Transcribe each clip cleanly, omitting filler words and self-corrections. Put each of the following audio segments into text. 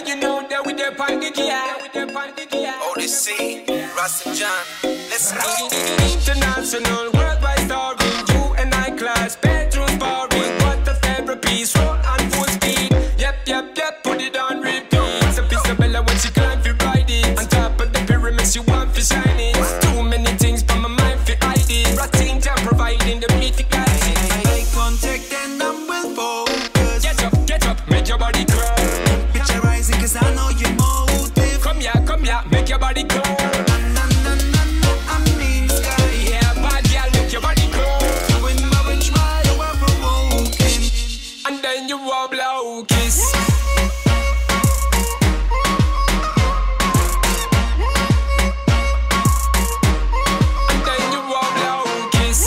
And you know that we dey on the gear. Odyssey, Ross and John, let's go. International, worldwide story. You and I class, bedroom sparring. What the therapies, roll on full speed. Yep, put it on repeat. It's a piece of Bella when she can't feel ride it. On top of the pyramid, she want to shine it. Too many things for my mind to hide it. Rotting jam providing the beat to guide it. Eye contact and I'm well focused. Get up, make your body grow. Picturizing cause I know your motive. Come here, make your body grow. I mean sky. Yeah, bad girl, make your body grow. When my bench my you are provoking. And then you wobble out, kiss. And then you wobble out, kiss.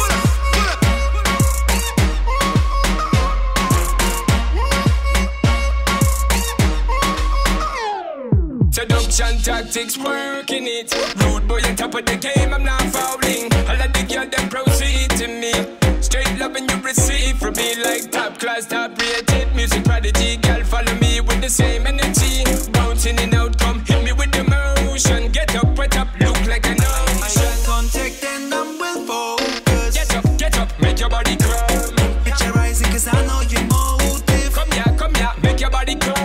Seduction tactics working it. Rude boy on top of the game, I'm not fouling. All of the girl them proceed to me. Straight love and you receive from me like top class, top rated music prodigy. Girl follow me with the same energy. Bouncing in outcome, hit me with the motion. Get up, wet up, look like an ocean. Eye contact and I'm well focused. Get up, make your body grow. Picturizing cause I know your motive. Come here, make your body grow.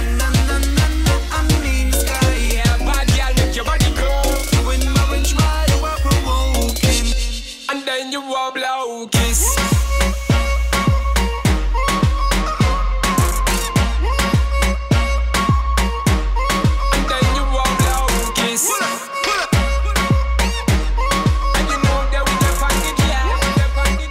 I mean sky. Yeah, bad girl, make your body grow. When my bench my you are provoking. And then you wobble out, kiss. And then you wobble out, kiss. And you know that we dey on the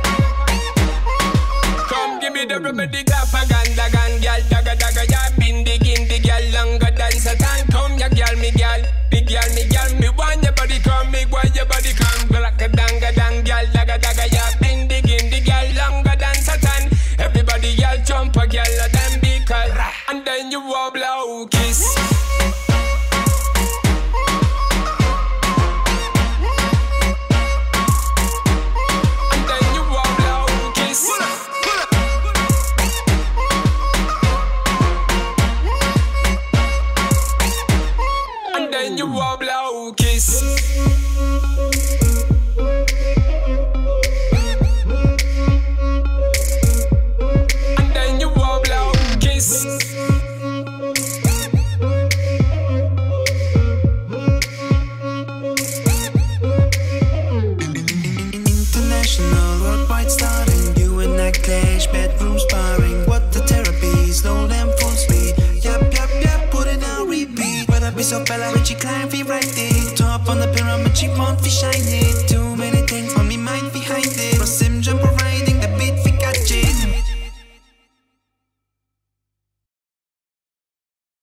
gear. Come give me the remedy, propaganda gun, girl, dagga, ya been digging the girl longer than Satan. Come ya girl, me girl, me want your body come, me want your body come. Black a dang, girl, dagga, ya been digging the girl longer than Satan. Everybody girl jump a girl, a them because, and then you wobble out, kiss. And then you wobble out, kiss. And then you wobble out, kiss. And then you wobble out, kiss. International, worldwide starting. You and I clash, bedroom sparring. What the therapy, slow them full speed. Yep, put it on repeat. But I be so Bella when she climb, feel right there. Top on the pyramid, she want to shine it.